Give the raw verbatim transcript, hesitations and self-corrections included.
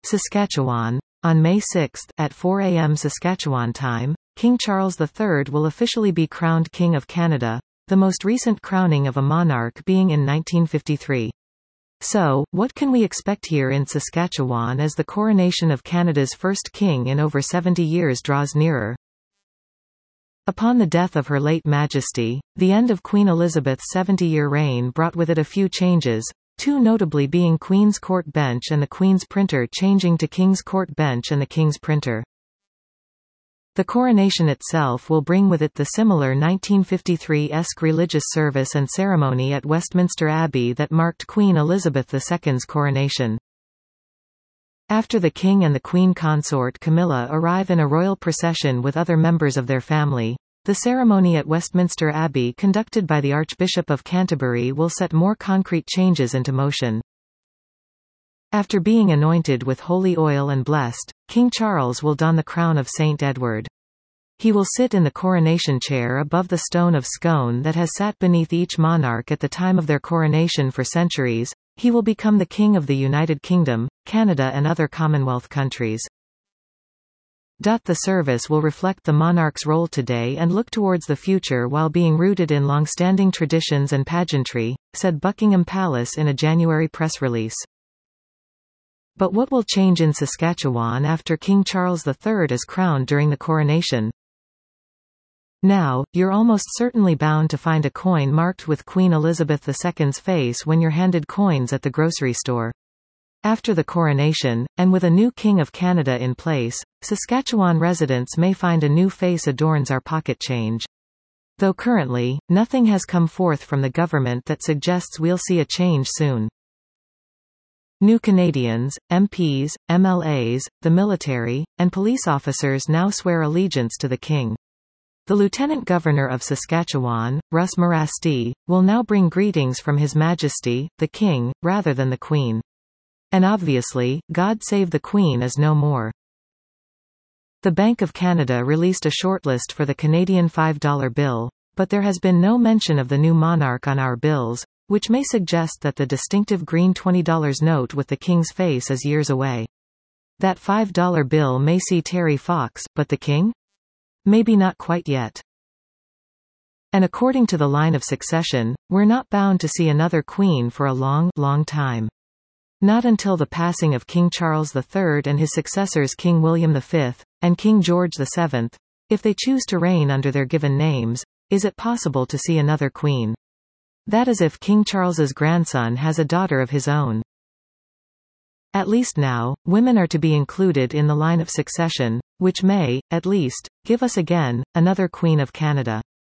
Saskatchewan. On May sixth, at four A M Saskatchewan time, King Charles the third will officially be crowned King of Canada, the most recent crowning of a monarch being in nineteen fifty-three. So, what can we expect here in Saskatchewan as the coronation of Canada's first king in over seventy years draws nearer? Upon the death of Her late Majesty, the end of Queen Elizabeth's seventy-year reign brought with it a few changes, two notably being Queen's Court Bench and the Queen's Printer changing to King's Court Bench and the King's Printer. The coronation itself will bring with it the similar nineteen fifty-three-esque religious service and ceremony at Westminster Abbey that marked Queen Elizabeth the second's coronation. After the King and the Queen Consort Camilla arrive in a royal procession with other members of their family, the ceremony at Westminster Abbey conducted by the Archbishop of Canterbury will set more concrete changes into motion. After being anointed with holy oil and blessed, King Charles will don the crown of Saint Edward. He will sit in the coronation chair above the stone of scone that has sat beneath each monarch at the time of their coronation for centuries. He will become the King of the United Kingdom, Canada and other Commonwealth countries. The service will reflect the monarch's role today and look towards the future while being rooted in long-standing traditions and pageantry, said Buckingham Palace in a January press release. But what will change in Saskatchewan after King Charles the third is crowned during the coronation? Now, you're almost certainly bound to find a coin marked with Queen Elizabeth the second's face when you're handed coins at the grocery store. After the coronation, and with a new King of Canada in place, Saskatchewan residents may find a new face adorns our pocket change. Though currently, nothing has come forth from the government that suggests we'll see a change soon. New Canadians, M Ps, M L As, the military, and police officers now swear allegiance to the King. The Lieutenant Governor of Saskatchewan, Russ Morasti, will now bring greetings from His Majesty, the King, rather than the Queen. And obviously, God Save the Queen is no more. The Bank of Canada released a shortlist for the Canadian five dollar bill, but there has been no mention of the new monarch on our bills, which may suggest that the distinctive green twenty dollar note with the King's face is years away. That five dollar bill may see Terry Fox, but the King? Maybe not quite yet. And according to the line of succession, we're not bound to see another queen for a long, long time. Not until the passing of King Charles the third and his successors King William the fifth, and King George the seventh, if they choose to reign under their given names, is it possible to see another queen. That is if King Charles's grandson has a daughter of his own. At least now, women are to be included in the line of succession, which may, at least, give us again, another Queen of Canada.